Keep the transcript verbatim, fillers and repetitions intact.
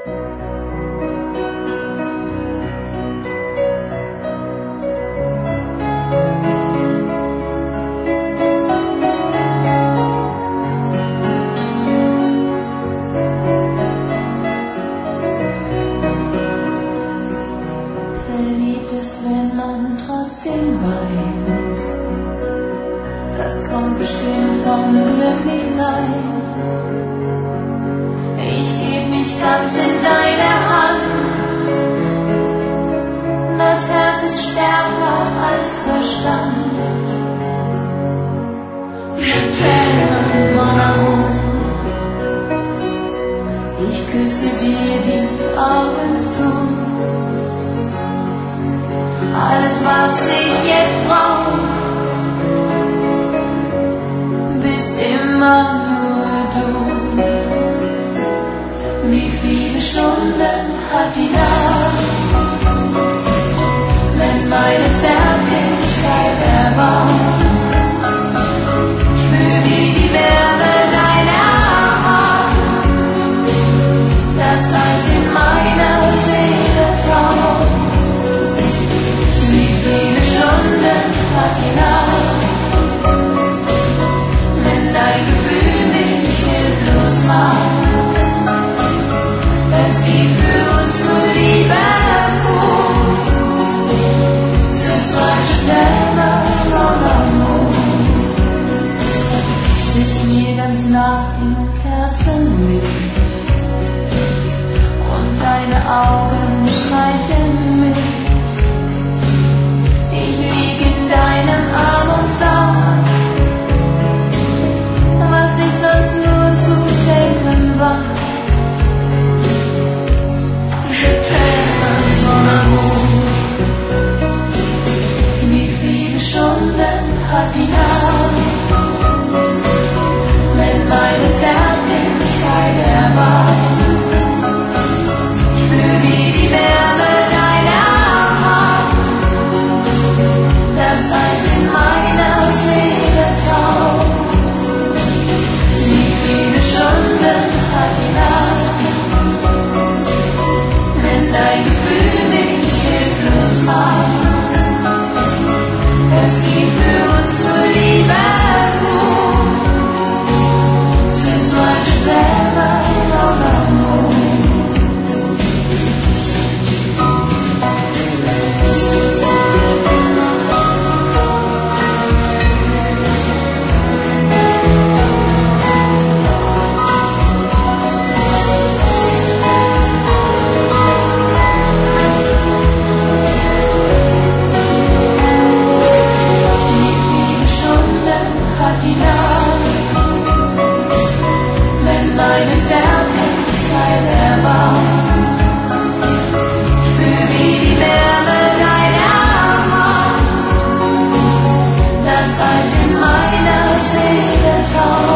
Verliebt ist, wenn man trotzdem weint. Das kommt bestimmt vom Glücklichsein. Ich geb mich ganz in deine Hand. Das Herz ist stärker als Verstand. Je t'aime, mon amour. Ich küsse dir die Augen zu. Alles, was ich jetzt brauch, bist immer nur du. Wie viele Stunden hat die Nacht, wenn meine Zärtlichkeit erwacht? Spür wie die Wärme deiner Hand, das Eis in meiner Seele taucht. Viele Stunden hat die Nacht, wenn dein Gefühl mich hilflos macht. Es gibt für uns nur Liebe pur. Ce soir je t'aime, mon amour. Bist mir ganz nah im Kerzenlicht und deine Augen streicheln mich. Ich lieg in deinem Arm und sag, was ich sonst nur zu denken war. Je t'aime, mon amour. Wie viele Stunden hat die Nacht, wenn meine Zärtlichkeit erwacht? Spür wie die Wärme deiner Hand, das Eis in meiner Seele taucht. Wie viele Stunden hat die Nacht, wenn dein Gefühl mich hilflos macht? Es gibt für uns nur Liebe pur. Ce soir je t'aime, mon amour. Die Nacht, wenn meine Zärtlichkeit erwacht, spür wie die Wärme deiner Hand, das Eis in meiner Seele taucht.